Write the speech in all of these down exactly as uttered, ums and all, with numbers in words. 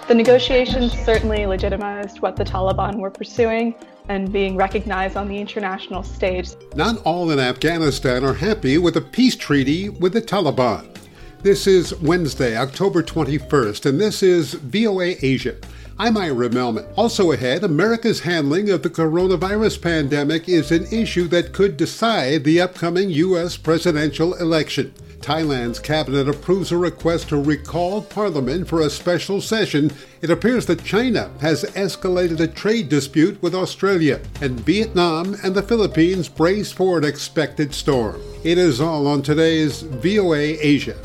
The negotiations certainly legitimized what the Taliban were pursuing and being recognized on the international stage. Not all in Afghanistan are happy with a peace treaty with the Taliban. This is Wednesday, October twenty-first, and this is V O A Asia. I'm Ira Melman. Also ahead, America's handling of the coronavirus pandemic is an issue that could decide the upcoming U S presidential election. Thailand's cabinet approves a request to recall parliament for a special session. It appears that China has escalated a trade dispute with Australia, and Vietnam and the Philippines brace for an expected storm. It is all on today's V O A Asia.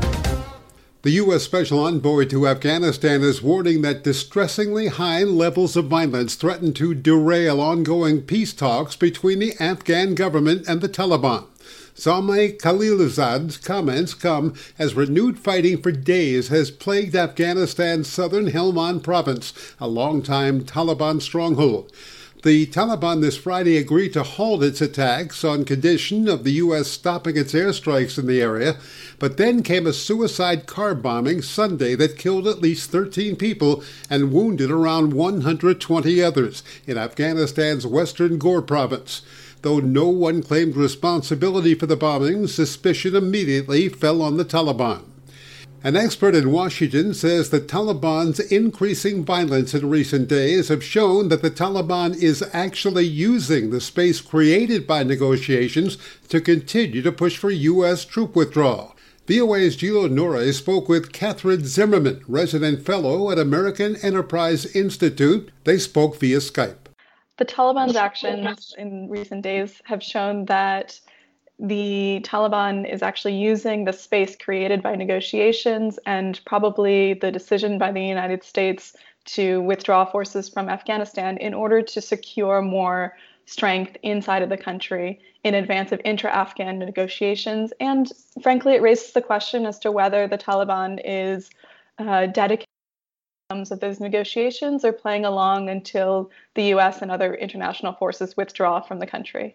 The U S Special Envoy to Afghanistan is warning that distressingly high levels of violence threaten to derail ongoing peace talks between the Afghan government and the Taliban. Zalmay Khalilzad's comments come as renewed fighting for days has plagued Afghanistan's southern Helmand province, a longtime Taliban stronghold. The Taliban this Friday agreed to halt its attacks on condition of the U S stopping its airstrikes in the area, but then came a suicide car bombing Sunday that killed at least thirteen people and wounded around one hundred twenty others in Afghanistan's western Ghor province. Though no one claimed responsibility for the bombings, suspicion immediately fell on the Taliban. An expert in Washington says the Taliban's increasing violence in recent days have shown that the Taliban is actually using the space created by negotiations to continue to push for U S troop withdrawal. V O A's Gilo Nore spoke with Catherine Zimmerman, resident fellow at American Enterprise Institute. They spoke via Skype. The Taliban's actions in recent days have shown that the Taliban is actually using the space created by negotiations and probably the decision by the United States to withdraw forces from Afghanistan in order to secure more strength inside of the country in advance of intra-Afghan negotiations. And frankly, it raises the question as to whether the Taliban is uh, dedicated of those negotiations or playing along until the U S and other international forces withdraw from the country.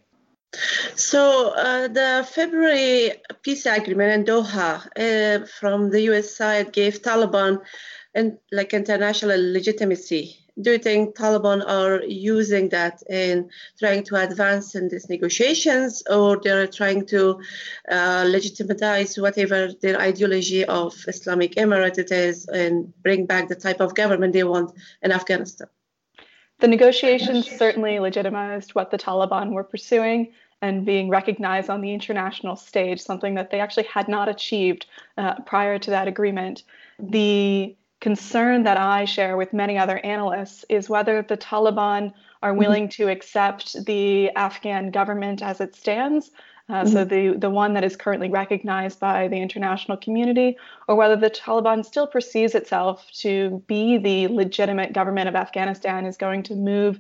So uh, the February peace agreement in Doha uh, from the U S side gave Taliban and like international legitimacy. Do you think Taliban are using that in trying to advance in these negotiations, or they're trying to uh, legitimize whatever their ideology of Islamic Emirate it is and bring back the type of government they want in Afghanistan? The negotiations certainly legitimized what the Taliban were pursuing and being recognized on the international stage, something that they actually had not achieved uh, prior to that agreement. The concern that I share with many other analysts is whether the Taliban are willing to accept the Afghan government as it stands, uh, mm-hmm. so the, the one that is currently recognized by the international community, or whether the Taliban still perceives itself to be the legitimate government of Afghanistan, is going to move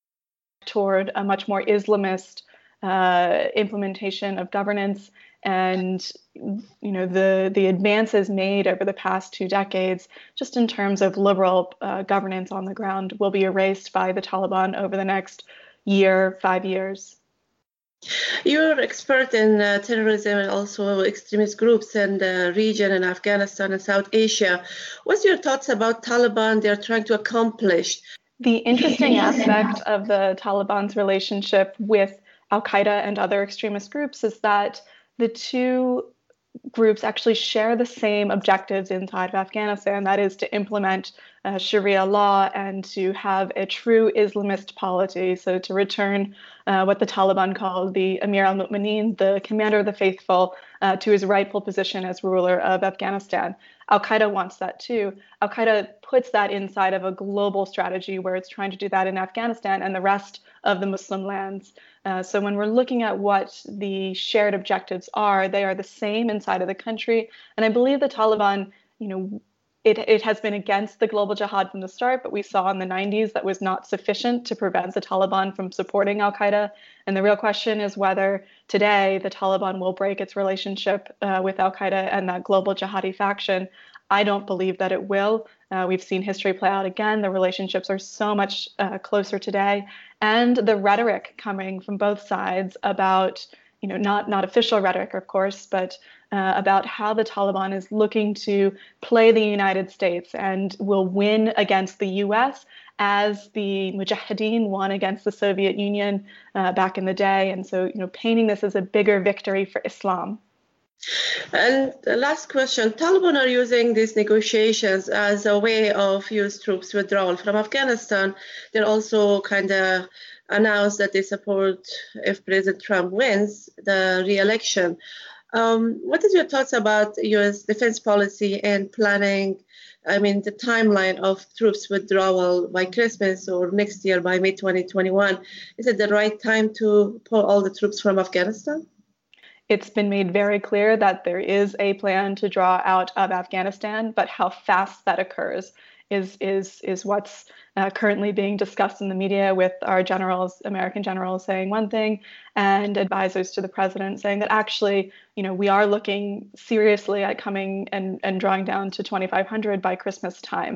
toward a much more Islamist uh, implementation of governance. And you know the the advances made over the past two decades, just in terms of liberal uh, governance on the ground, will be erased by the Taliban over the next year, five years. You're expert in uh, terrorism and also extremist groups in the region in Afghanistan and South Asia. What's your thoughts about Taliban they're trying to accomplish? The interesting aspect of the Taliban's relationship with Al-Qaeda and other extremist groups is that the two groups actually share the same objectives inside of Afghanistan, that is to implement uh, Sharia law and to have a true Islamist polity, so to return uh, what the Taliban call the Amir al-Mu'mineen, the commander of the faithful, uh, to his rightful position as ruler of Afghanistan. Al-Qaeda wants that too. Al-Qaeda puts that inside of a global strategy where it's trying to do that in Afghanistan and the rest of the Muslim lands. Uh, so when we're looking at what the shared objectives are, they are the same inside of the country. And I believe the Taliban, you know, it, it has been against the global jihad from the start, but we saw in the nineties that was not sufficient to prevent the Taliban from supporting Al-Qaeda. And the real question is whether today the Taliban will break its relationship uh, with Al-Qaeda and that global jihadi faction. I don't believe that it will. Uh, we've seen history play out again. The relationships are so much uh, closer today. And the rhetoric coming from both sides about you know, not, not official rhetoric, of course, but uh, about how the Taliban is looking to play the United States and will win against the U S as the Mujahideen won against the Soviet Union uh, back in the day. And so, you know, painting this as a bigger victory for Islam. And the last question, Taliban are using these negotiations as a way of U S troops withdrawal from Afghanistan. They're also kind of announced that they support, if President Trump wins the re-election. Um, what is your thoughts about U S defense policy and planning, I mean, the timeline of troops withdrawal by Christmas or next year by May twenty twenty-one? Is it the right time to pull all the troops from Afghanistan? It's been made very clear that there is a plan to draw out of Afghanistan, but how fast that occurs is is is what's uh, currently being discussed in the media, with our generals, American generals, saying one thing, and advisors to the president saying that actually, you know, we are looking seriously at coming and, and drawing down to twenty-five hundred by Christmas time.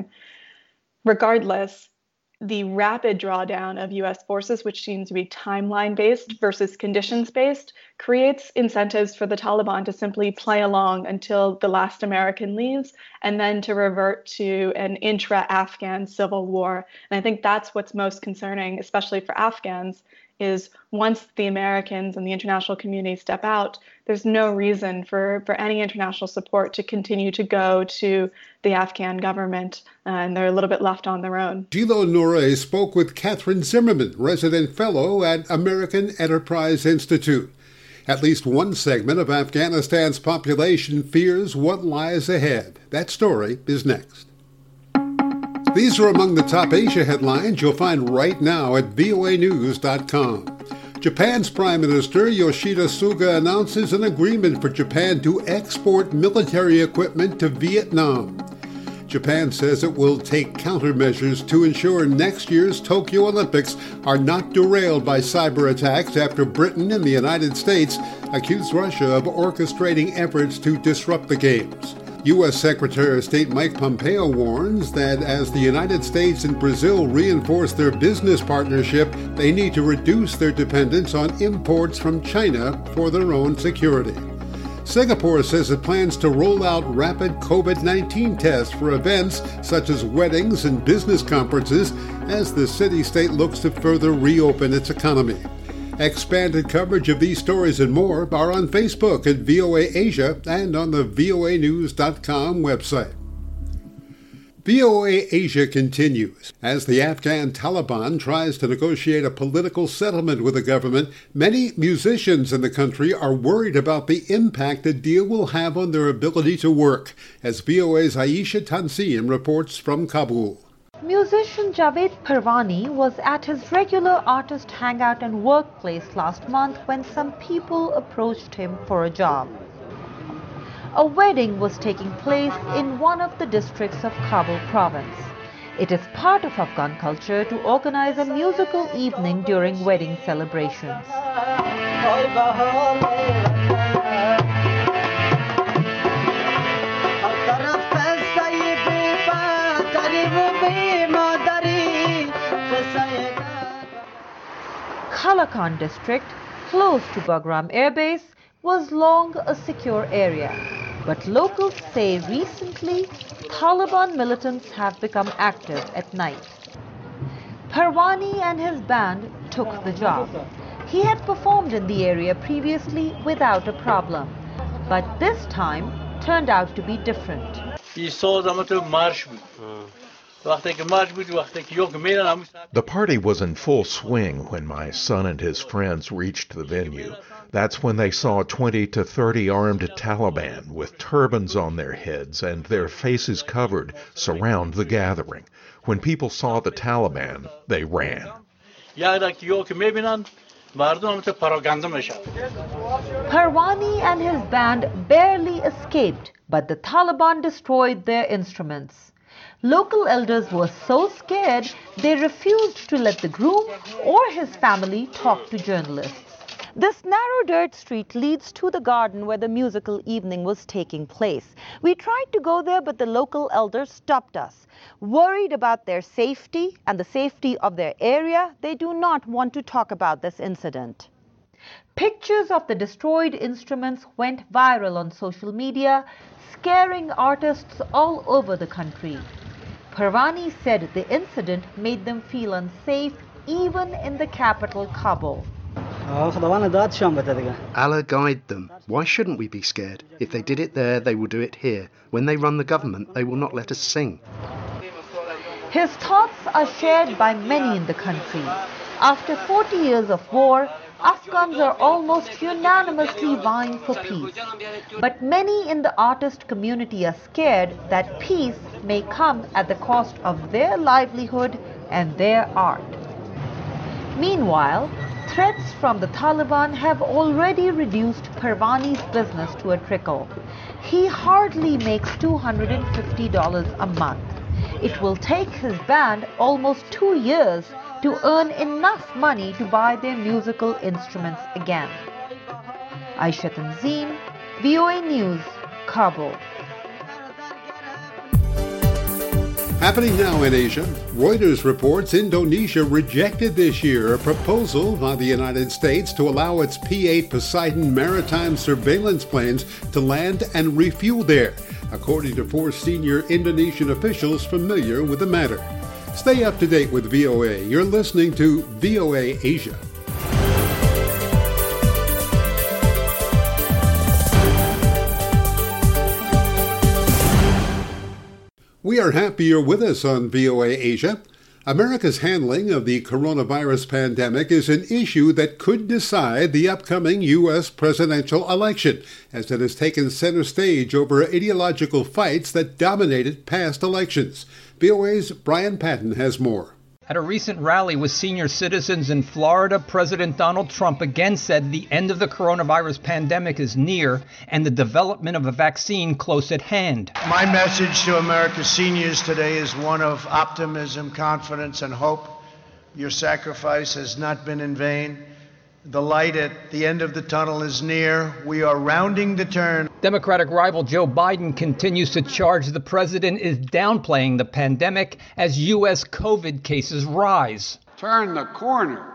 Regardless, the rapid drawdown of U S forces, which seems to be timeline-based versus conditions-based, creates incentives for the Taliban to simply play along until the last American leaves, and then to revert to an intra-Afghan civil war. And I think that's what's most concerning, especially for Afghans, is once the Americans and the international community step out, there's no reason for, for any international support to continue to go to the Afghan government, uh, and they're a little bit left on their own. Gilo Noureh spoke with Catherine Zimmerman, resident fellow at American Enterprise Institute. At least one segment of Afghanistan's population fears what lies ahead. That story is next. These are among the top Asia headlines you'll find right now at V O A news dot com. Japan's Prime Minister Yoshida Suga announces an agreement for Japan to export military equipment to Vietnam. Japan says it will take countermeasures to ensure next year's Tokyo Olympics are not derailed by cyber attacks after Britain and the United States accused Russia of orchestrating efforts to disrupt the Games. U S. Secretary of State Mike Pompeo warns that as the United States and Brazil reinforce their business partnership, they need to reduce their dependence on imports from China for their own security. Singapore says it plans to roll out rapid COVID nineteen tests for events such as weddings and business conferences as the city-state looks to further reopen its economy. Expanded coverage of these stories and more are on Facebook at V O A Asia and on the V O A news dot com website. V O A Asia continues. As the Afghan Taliban tries to negotiate a political settlement with the government, many musicians in the country are worried about the impact the deal will have on their ability to work, as V O A's Aisha Tanseem reports from Kabul. Musician Javed Parvani was at his regular artist hangout and workplace last month when some people approached him for a job. A wedding was taking place in one of the districts of Kabul province. It is part of Afghan culture to organize a musical evening during wedding celebrations. Kalakan district, close to Bagram Air Base, was long a secure area. But locals say recently, Taliban militants have become active at night. Parvani and his band took the job. He had performed in the area previously without a problem, but this time turned out to be different. The party was in full swing when my son and his friends reached the venue. That's when they saw twenty to thirty armed Taliban with turbans on their heads and their faces covered surround the gathering. When people saw the Taliban, they ran. Parvani and his band barely escaped, but the Taliban destroyed their instruments. Local elders were so scared they refused to let the groom or his family talk to journalists. This narrow dirt street leads to the garden where the musical evening was taking place. We tried to go there, but the local elders stopped us. Worried about their safety and the safety of their area, they do not want to talk about this incident. Pictures of the destroyed instruments went viral on social media, scaring artists all over the country. Parvani said the incident made them feel unsafe even in the capital, Kabul. Allah guide them. Why shouldn't we be scared? If they did it there, they will do it here. When they run the government, they will not let us sing. His thoughts are shared by many in the country. After forty years of war, Afghans are almost unanimously vying for peace. But many in the artist community are scared that peace may come at the cost of their livelihood and their art. Meanwhile, threats from the Taliban have already reduced Parvani's business to a trickle. He hardly makes two hundred fifty dollars a month. It will take his band almost two years to earn enough money to buy their musical instruments again. Aisha Tanzim, V O A News, Kabul. Happening now in Asia, Reuters reports Indonesia rejected this year a proposal by the United States to allow its P eight Poseidon maritime surveillance planes to land and refuel there, according to four senior Indonesian officials familiar with the matter. Stay up to date with V O A. You're listening to V O A Asia. We are happy you're with us on V O A Asia. America's handling of the coronavirus pandemic is an issue that could decide the upcoming U S presidential election, as it has taken center stage over ideological fights that dominated past elections. V O A's Brian Patton has more. At a recent rally with senior citizens in Florida, President Donald Trump again said the end of the coronavirus pandemic is near and the development of a vaccine close at hand. My message to America's seniors today is one of optimism, confidence, and hope. Your sacrifice has not been in vain. The light at the end of the tunnel is near. We are rounding the turn. Democratic rival Joe Biden continues to charge the president is downplaying the pandemic as U S COVID cases rise. Turn the corner.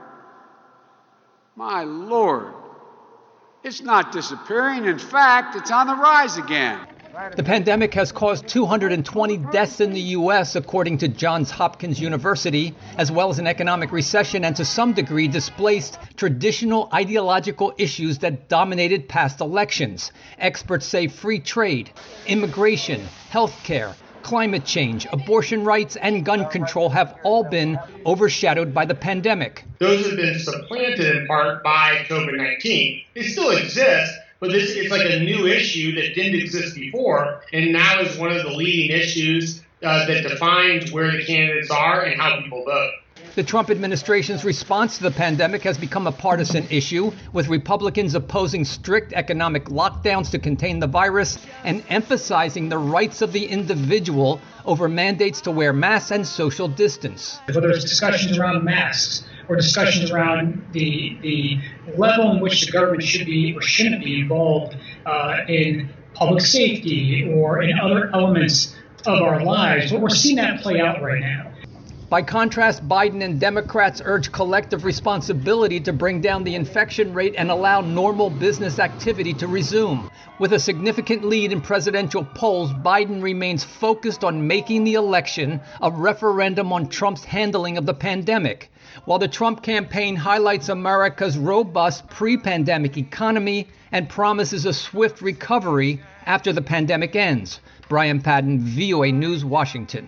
My Lord. It's not disappearing. In fact, it's on the rise again. The pandemic has caused two hundred twenty deaths in the U S, according to Johns Hopkins University, as well as an economic recession and to some degree displaced traditional ideological issues that dominated past elections. Experts say free trade, immigration, health care, climate change, abortion rights, and gun control have all been overshadowed by the pandemic. Those have been supplanted in part by COVID nineteen. They still exist, but this is like a new issue that didn't exist before, and now is one of the leading issues uh, that defines where the candidates are and how people vote. The Trump administration's response to the pandemic has become a partisan issue, with Republicans opposing strict economic lockdowns to contain the virus and emphasizing the rights of the individual over mandates to wear masks and social distance. Whether it's discussions around masks or discussions around the the level in which the government should be or shouldn't be involved uh, in public safety or in other elements of our lives, but we're seeing that play out right now. By contrast, Biden and Democrats urge collective responsibility to bring down the infection rate and allow normal business activity to resume. With a significant lead in presidential polls, Biden remains focused on making the election a referendum on Trump's handling of the pandemic, while the Trump campaign highlights America's robust pre-pandemic economy and promises a swift recovery after the pandemic ends. Brian Patton, V O A News, Washington.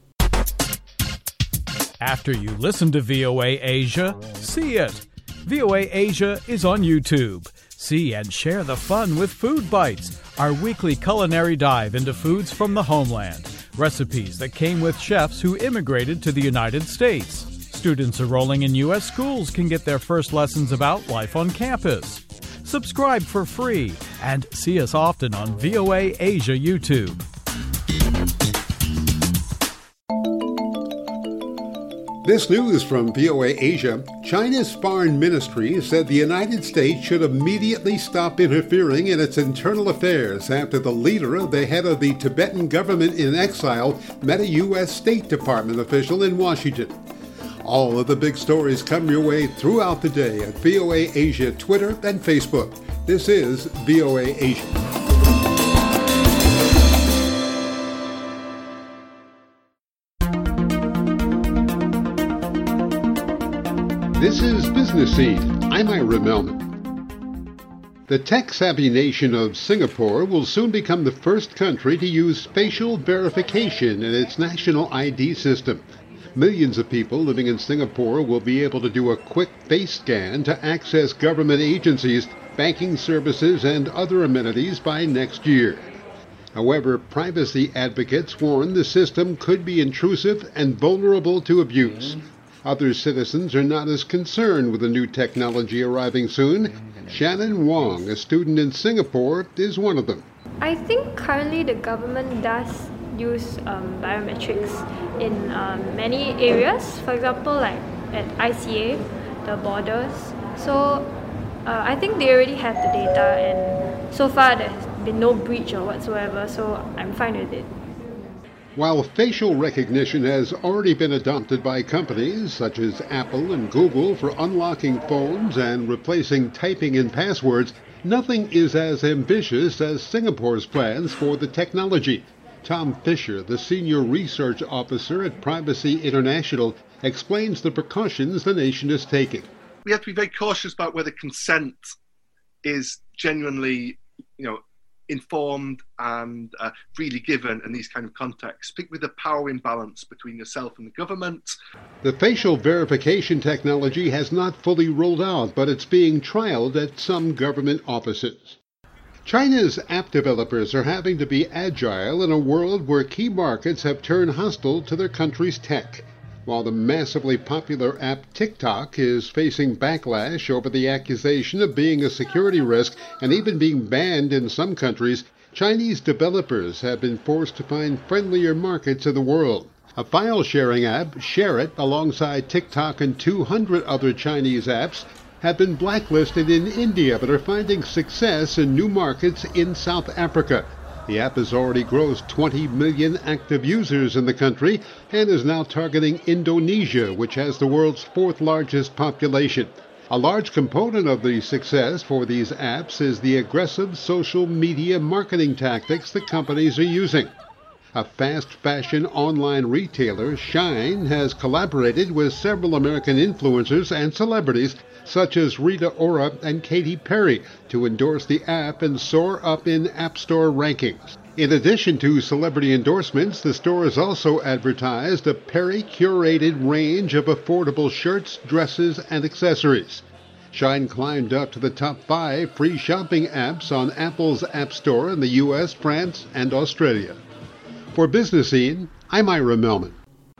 After you listen to V O A Asia, see it. V O A Asia is on YouTube. See and share the fun with Food Bites, our weekly culinary dive into foods from the homeland. Recipes that came with chefs who immigrated to the United States. Students enrolling in U S schools can get their first lessons about life on campus. Subscribe for free and see us often on V O A Asia YouTube. This news from V O A Asia. China's foreign ministry said the United States should immediately stop interfering in its internal affairs after the leader of the head of the Tibetan government in exile met a U S State Department official in Washington. All of the big stories come your way throughout the day at V O A Asia Twitter and Facebook. This is V O A Asia. This is Business Scene. I'm Ira Melman. The tech-savvy nation of Singapore will soon become the first country to use facial verification in its national I D system. Millions of people living in Singapore will be able to do a quick face scan to access government agencies, banking services, and other amenities by next year. However, privacy advocates warn the system could be intrusive and vulnerable to abuse. Other citizens are not as concerned with the new technology arriving soon. Shannon Wong, a student in Singapore, is one of them. I think currently the government does use um, biometrics in um, many areas. For example, like at I C A, the borders. So uh, I think they already have the data, and so far there has been no breach or whatsoever, so I'm fine with it. While facial recognition has already been adopted by companies such as Apple and Google for unlocking phones and replacing typing in passwords, nothing is as ambitious as Singapore's plans for the technology. Tom Fisher, the senior research officer at Privacy International, explains the precautions the nation is taking. We have to be very cautious about whether consent is genuinely, you know, informed and uh, freely given in these kind of contexts, particularly with the power imbalance between yourself and the government. The facial verification technology has not fully rolled out, but it's being trialed at some government offices. China's app developers are having to be agile in a world where key markets have turned hostile to their country's tech. While the massively popular app TikTok is facing backlash over the accusation of being a security risk and even being banned in some countries, Chinese developers have been forced to find friendlier markets in the world. A file-sharing app, ShareIt, alongside TikTok and two hundred other Chinese apps, have been blacklisted in India but are finding success in new markets in South Africa. The app has already grossed twenty million active users in the country and is now targeting Indonesia, which has the world's fourth largest population. A large component of the success for these apps is the aggressive social media marketing tactics that companies are using. A fast fashion online retailer, Shine, has collaborated with several American influencers and celebrities such as Rita Ora and Katy Perry to endorse the app and soar up in App Store rankings. In addition to celebrity endorsements, the store has also advertised a Perry-curated range of affordable shirts, dresses, and accessories. Shine climbed up to the top five free shopping apps on Apple's App Store in the U S, France, and Australia. For Business Scene, I'm Ira Melman.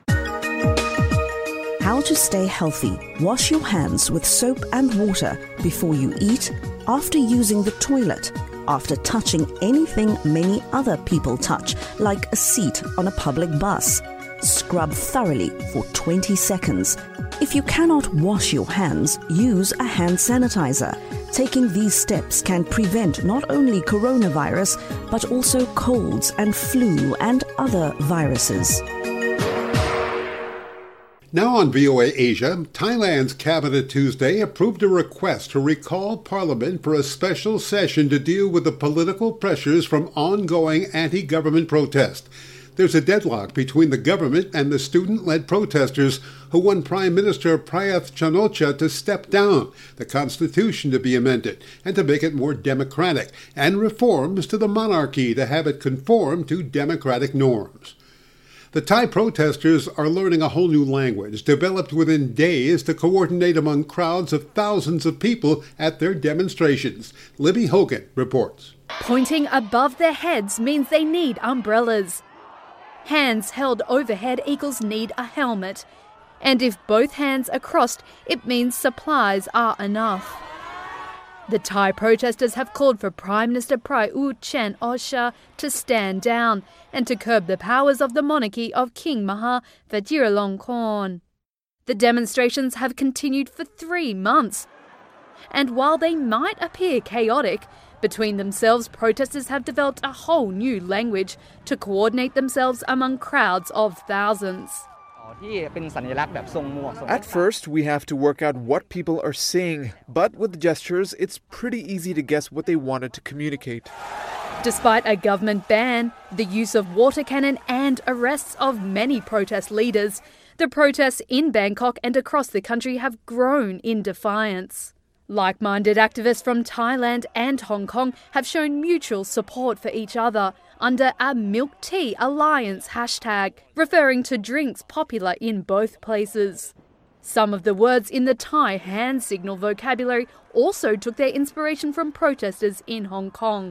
How to stay healthy. Wash your hands with soap and water before you eat, after using the toilet, after touching anything many other people touch, like a seat on a public bus. Scrub thoroughly for twenty seconds. If you cannot wash your hands, use a hand sanitizer. Taking these steps can prevent not only coronavirus, but also colds and flu and other viruses. Now on V O A Asia, Thailand's cabinet Tuesday approved a request to recall Parliament for a special session to deal with the political pressures from ongoing anti-government protest. There's a deadlock between the government and the student-led protesters who want Prime Minister Prayuth Chan-o-cha to step down, the constitution to be amended, and to make it more democratic, and reforms to the monarchy to have it conform to democratic norms. The Thai protesters are learning a whole new language, developed within days to coordinate among crowds of thousands of people at their demonstrations. Libby Hogan reports. Pointing above their heads means they need umbrellas. Hands held overhead equals need a helmet. And if both hands are crossed, it means supplies are enough. The Thai protesters have called for Prime Minister Prayuth Chan-o-cha to stand down and to curb the powers of the monarchy of King Maha Vajiralongkorn. The demonstrations have continued for three months. And while they might appear chaotic, between themselves protesters have developed a whole new language to coordinate themselves among crowds of thousands. At first, we have to work out what people are saying, but with the gestures, it's pretty easy to guess what they wanted to communicate. Despite a government ban, the use of water cannon and arrests of many protest leaders, the protests in Bangkok and across the country have grown in defiance. Like-minded activists from Thailand and Hong Kong have shown mutual support for each other under a Milk Tea Alliance hashtag, referring to drinks popular in both places. Some of the words in the Thai hand signal vocabulary also took their inspiration from protesters in Hong Kong.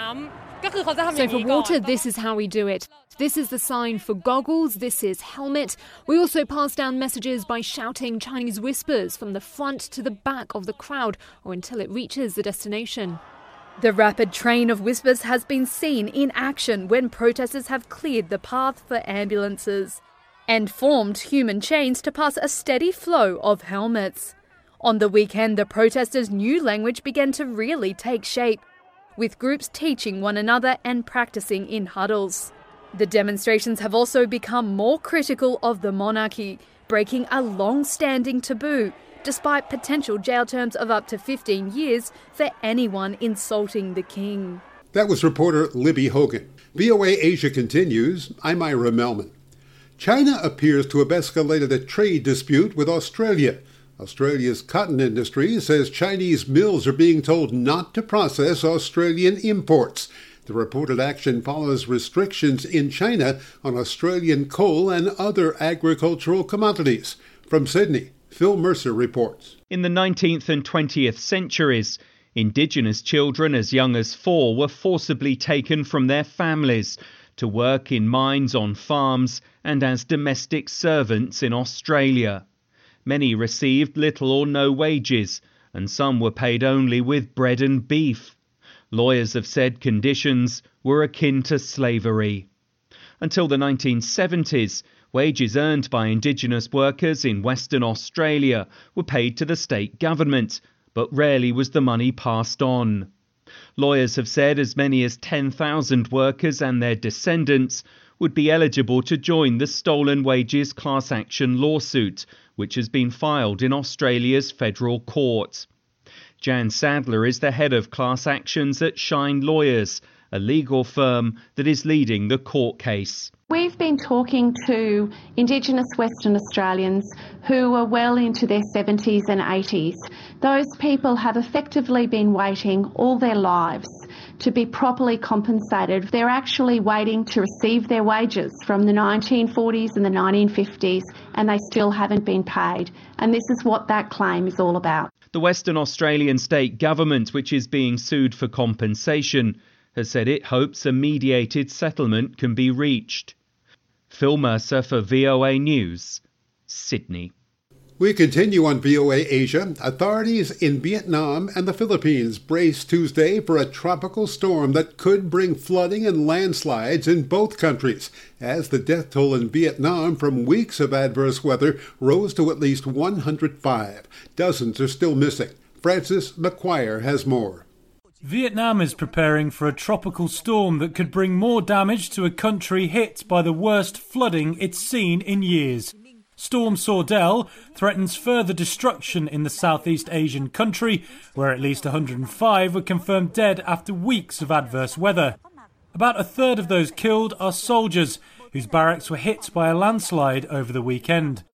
So for water, this is how we do it. This is the sign for goggles, this is helmet. We also pass down messages by shouting Chinese whispers from the front to the back of the crowd or until it reaches the destination. The rapid train of whispers has been seen in action when protesters have cleared the path for ambulances and formed human chains to pass a steady flow of helmets. On the weekend, the protesters' new language began to really take shape, with groups teaching one another and practicing in huddles. The demonstrations have also become more critical of the monarchy, breaking a long-standing taboo, despite potential jail terms of up to fifteen years for anyone insulting the king. That was reporter Libby Hogan. V O A Asia continues. I'm Ira Melman. China appears to have escalated a trade dispute with Australia. Australia's cotton industry says Chinese mills are being told not to process Australian imports. The reported action follows restrictions in China on Australian coal and other agricultural commodities. From Sydney, Phil Mercer reports. In the nineteenth and twentieth centuries, Indigenous children as young as four were forcibly taken from their families to work in mines on farms and as domestic servants in Australia. Many received little or no wages, and some were paid only with bread and beef. Lawyers have said conditions were akin to slavery. Until the nineteen seventies, wages earned by Indigenous workers in Western Australia were paid to the state government, but rarely was the money passed on. Lawyers have said as many as ten thousand workers and their descendants would be eligible to join the stolen wages class action lawsuit, which has been filed in Australia's federal court. Jan Sadler is the head of class actions at Shine Lawyers, a legal firm that is leading the court case. We've been talking to Indigenous Western Australians who are well into their seventies and eighties. Those people have effectively been waiting all their lives to be properly compensated. They're actually waiting to receive their wages from the nineteen forties and the nineteen fifties, and they still haven't been paid. And this is what that claim is all about. The Western Australian state government, which is being sued for compensation, has said it hopes a mediated settlement can be reached. Phil Mercer for V O A News, Sydney. We continue on V O A Asia. Authorities in Vietnam and the Philippines brace Tuesday for a tropical storm that could bring flooding and landslides in both countries, as the death toll in Vietnam from weeks of adverse weather rose to at least one hundred five. Dozens are still missing. Francis McQuire has more. Vietnam is preparing for a tropical storm that could bring more damage to a country hit by the worst flooding it's seen in years. Storm Sordell threatens further destruction in the Southeast Asian country, where at least one hundred five were confirmed dead after weeks of adverse weather. About a third of those killed are soldiers, whose barracks were hit by a landslide over the weekend.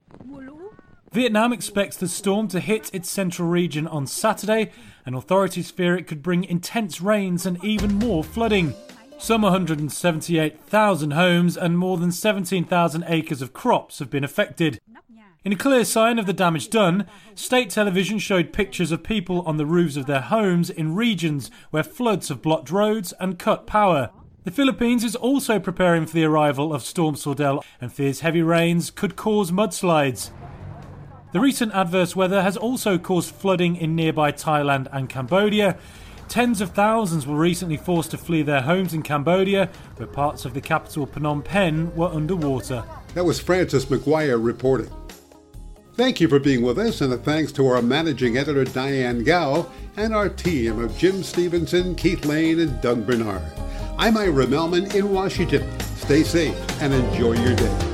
Vietnam expects the storm to hit its central region on Saturday, and authorities fear it could bring intense rains and even more flooding. Some one hundred seventy-eight thousand homes and more than seventeen thousand acres of crops have been affected. In a clear sign of the damage done, state television showed pictures of people on the roofs of their homes in regions where floods have blocked roads and cut power. The Philippines is also preparing for the arrival of Storm Sordell and fears heavy rains could cause mudslides. The recent adverse weather has also caused flooding in nearby Thailand and Cambodia. Tens of thousands were recently forced to flee their homes in Cambodia, where parts of the capital Phnom Penh were underwater. That was Francis McGuire reporting. Thank you for being with us, and a thanks to our managing editor Diane Gao and our team of Jim Stevenson, Keith Lane, and Doug Bernard. I'm Ira Melman in Washington. Stay safe and enjoy your day.